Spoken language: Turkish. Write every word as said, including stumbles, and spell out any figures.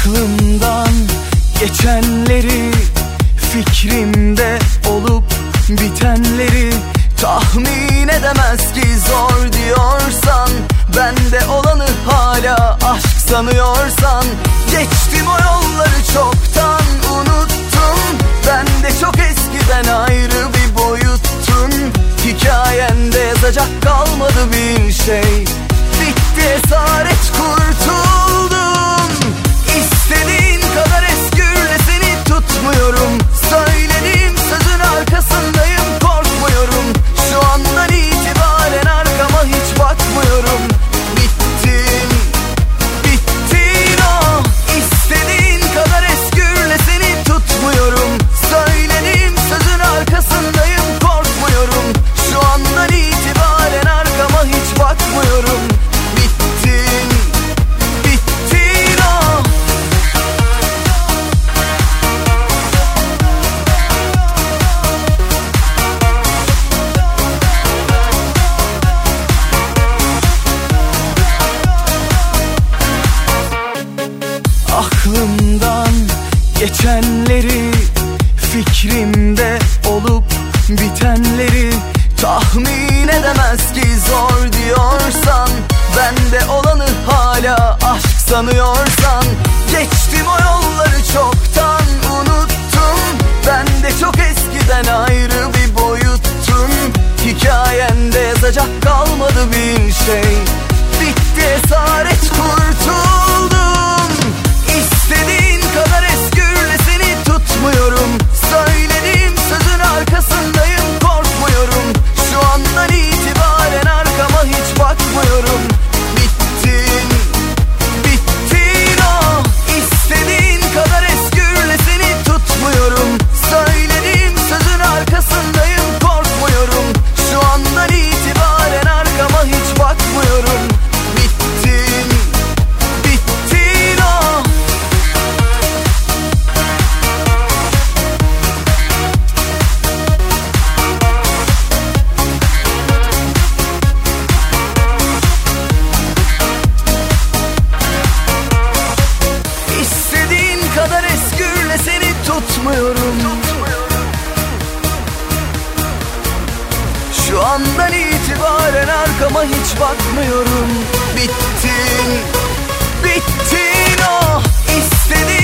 Aklımdan geçenleri, fikrimde olup bitenleri tahmin edemez ki zor diyorsan, bende olanı hala aşk sanıyorsan, geçtim o yolları çoktan unuttum. Ben de çok eskiden ayrı bir boyuttun. Hikayende yazacak kalmadı bir şey. Bitti esaret, kurtuldum. İstediğin kadar eskürle, seni tutmuyorum. Söylediğim sözün arkasındayım, korkmuyorum. Şu andan itibaren arkama hiç bakmıyorum. Bittin, bittin o. İstediğin kadar eskürle, seni tutmuyorum. Söylediğim sözün arkasındayım, korkmuyorum. Şu andan itibaren arkama hiç bakmıyorum. Bittin, bittin o. Aklımdan geçenleri, fikrimde olup bitenleri tahmin edemez ki zor diyorsan, bende olanı hala aşk sanıyorsan, geçtim o yolları çoktan unuttum. Ben de çok eskiden ayrı bir boyuttun. Hikayende yazacak kalmadı bir şey. Bitti esaret, kurtuldum. İstediğin kadar eskürle, seni tutmuyorum. Söylediğim sözün arkasındayım, korkmuyorum. Şu andan itibaren arkama hiç bakmıyorum. Bittin, bittin o. İstediğin kadar eskürle, seni tutmuyorum. Söylediğim sözün arkasındayım, korkmuyorum. Şu andan itibaren arkama hiç bakmıyorum. Bittin, bittin o. İstediğin kadar eskürle, seni tutmuyorum. Şu andan itibaren arkama hiç bakmıyorum. Bittin, bittin o. İstediğin